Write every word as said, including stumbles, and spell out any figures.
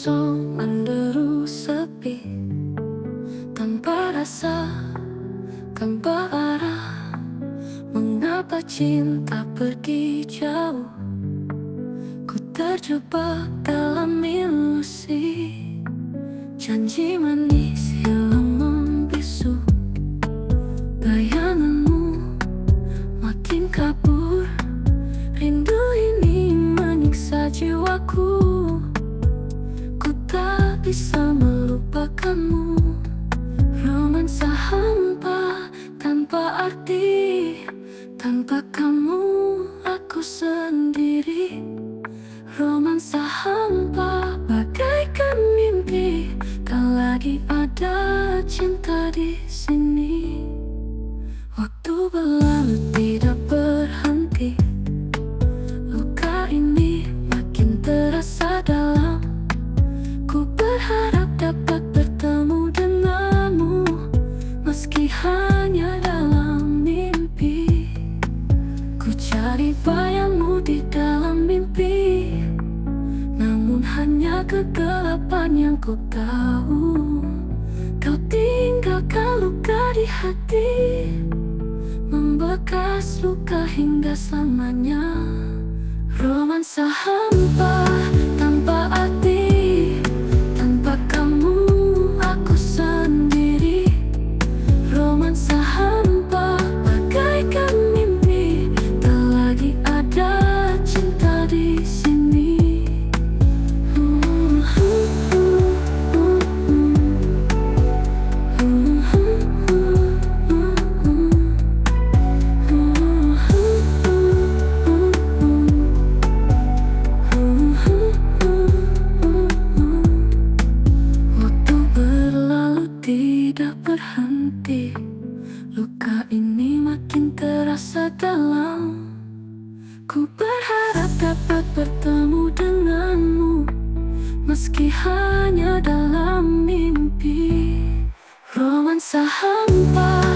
kosong menderu sepi, tanpa rasa, tanpa arah. Mengapa cinta pergi jauh? Ku terjebak dalam ilusi, janji manis hilang membisu. Bayanganmu makin kabur, rindu ini menyiksa jiwaku. Ku tak bisa melupakanmu, romansa hampa tanpa arti. Tanpa kamu aku sendiri, romansa hampa bagaikan mimpi. Tak lagi ada cinta di sini. Waktu berlalu tidak berhenti, luka ini makin terasa dalam. Ku berharap dapat bertemu denganmu, meski hanya dalam mimpi. Ku cari bayangmu di dalam mimpi, namun hanya kegelapan yang ku tahu. Kau tinggalkan luka di hati, membekas luka hingga selamanya. Romansa hampa tanpa arti, tanpa kamu aku sendiri. Romansa hampa bagaikan mimpi, tak lagi ada cinta di sini. Uh, uh, uh, uh, uh, uh, uh, uh, uh. Waktu berlalu tidak berhenti, luka ini makin terasa dalam. Ku berharap dapat bertemu denganmu, meski hanya dalam mimpi. Romansa hampa